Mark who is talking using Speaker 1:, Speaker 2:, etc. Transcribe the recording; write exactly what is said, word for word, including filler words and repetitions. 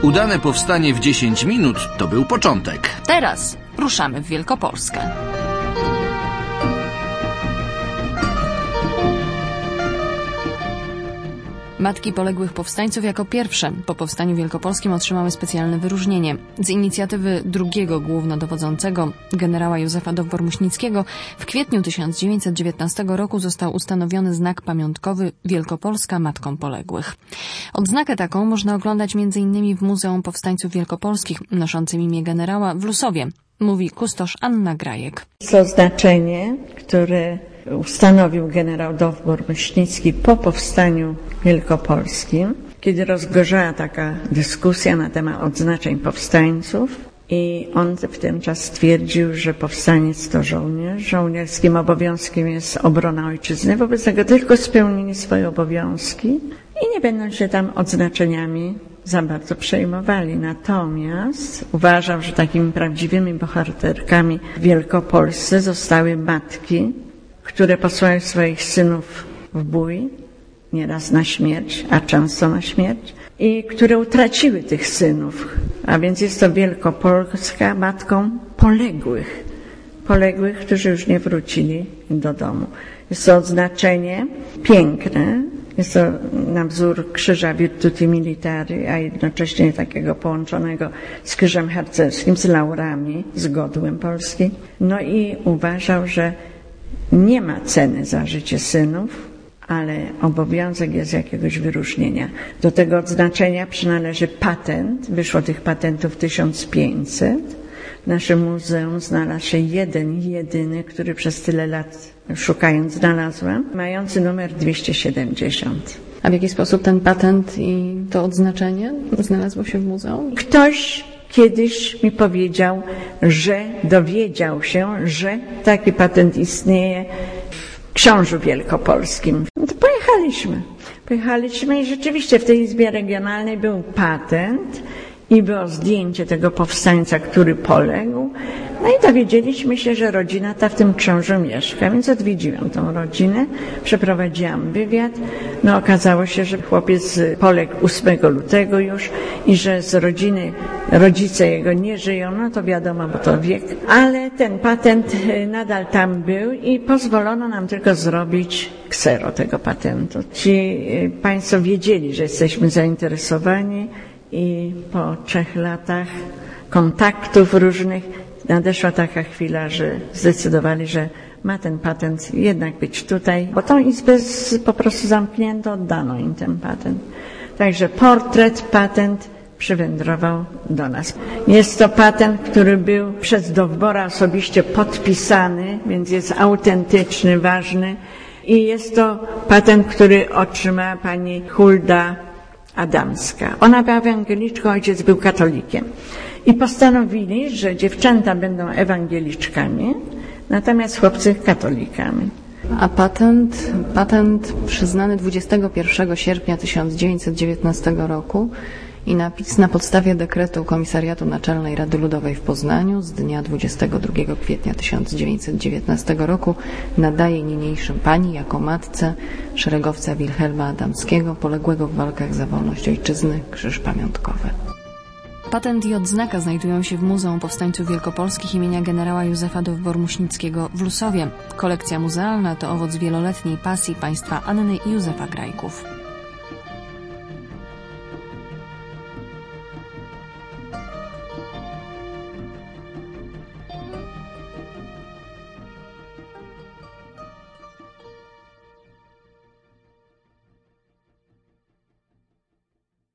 Speaker 1: Udane powstanie w dziesięć minut to był początek.
Speaker 2: Teraz ruszamy w Wielkopolskę. Matki poległych powstańców jako pierwsze po powstaniu wielkopolskim otrzymały specjalne wyróżnienie. Z inicjatywy drugiego głównodowodzącego, generała Józefa Dowbor-Muśnickiego, w kwietniu tysiąc dziewięćset dziewiętnastego roku został ustanowiony znak pamiątkowy Wielkopolska Matkom Poległych. Odznakę taką można oglądać między innymi w Muzeum Powstańców Wielkopolskich noszącym imię generała w Lusowie, mówi kustosz Anna Grajek.
Speaker 3: To oznaczenie, które ustanowił generał Dowbor-Muśnicki po powstaniu wielkopolskim, kiedy rozgorzała taka dyskusja na temat odznaczeń powstańców i on w ten czas stwierdził, że powstaniec to żołnierz, żołnierskim obowiązkiem jest obrona ojczyzny, wobec tego tylko spełnili swoje obowiązki i nie będą się tam odznaczeniami za bardzo przejmowali. Natomiast uważam, że takimi prawdziwymi bohaterkami w Wielkopolsce zostały matki, które posłały swoich synów w bój, nieraz na śmierć, a często na śmierć, i które utraciły tych synów. A więc jest to Wielkopolska matką poległych, poległych, którzy już nie wrócili do domu. Jest to odznaczenie piękne, jest to na wzór krzyża Virtuti Militari, a jednocześnie takiego połączonego z krzyżem harcerskim, z laurami, z godłem Polski. No i uważał, że nie ma ceny za życie synów, ale obowiązek jest jakiegoś wyróżnienia. Do tego odznaczenia przynależy patent. Wyszło tych patentów tysiąc pięćset. W naszym muzeum znalazł się jeden, jedyny, który przez tyle lat szukając znalazłam, mający numer dwieście siedemdziesiąt.
Speaker 2: A w jaki sposób ten patent i to odznaczenie znalazło się w muzeum?
Speaker 3: Ktoś kiedyś mi powiedział, że dowiedział się, że taki patent istnieje w Książu Wielkopolskim. No to pojechaliśmy. Pojechaliśmy i rzeczywiście w tej Izbie Regionalnej był patent i było zdjęcie tego powstańca, który poległ. No i dowiedzieliśmy się, że rodzina ta w tym książu mieszka, więc odwiedziłam tą rodzinę, przeprowadziłam wywiad. No okazało się, że chłopiec poległ ósmego lutego już i że z rodziny rodzice jego nie żyją, no to wiadomo, bo to wiek. Ale ten patent nadal tam był i pozwolono nam tylko zrobić ksero tego patentu. Ci państwo wiedzieli, że jesteśmy zainteresowani i po trzech latach kontaktów różnych nadeszła taka chwila, że zdecydowali, że ma ten patent jednak być tutaj, bo tą izbę po prostu zamknięto, oddano im ten patent. Także portret, patent przywędrował do nas. Jest to patent, który był przez Dowbora osobiście podpisany, więc jest autentyczny, ważny i jest to patent, który otrzymała pani Hulda Adamska. Ona była ewangeliczką, ojciec był katolikiem. I postanowili, że dziewczęta będą ewangeliczkami, natomiast chłopcy katolikami.
Speaker 2: A patent, patent przyznany dwudziestego pierwszego sierpnia tysiąc dziewięćset dziewiętnastego roku i napis na podstawie dekretu Komisariatu Naczelnej Rady Ludowej w Poznaniu z dnia dwudziestego drugiego kwietnia tysiąc dziewięćset dziewiętnastego roku nadaje niniejszym pani jako matce szeregowca Wilhelma Adamskiego, poległego w walkach za wolność ojczyzny, krzyż pamiątkowy. Patent i odznaka znajdują się w Muzeum Powstańców Wielkopolskich imienia generała Józefa Dowbor-Muśnickiego w Lusowie. Kolekcja muzealna to owoc wieloletniej pasji państwa Anny i Józefa Grajków.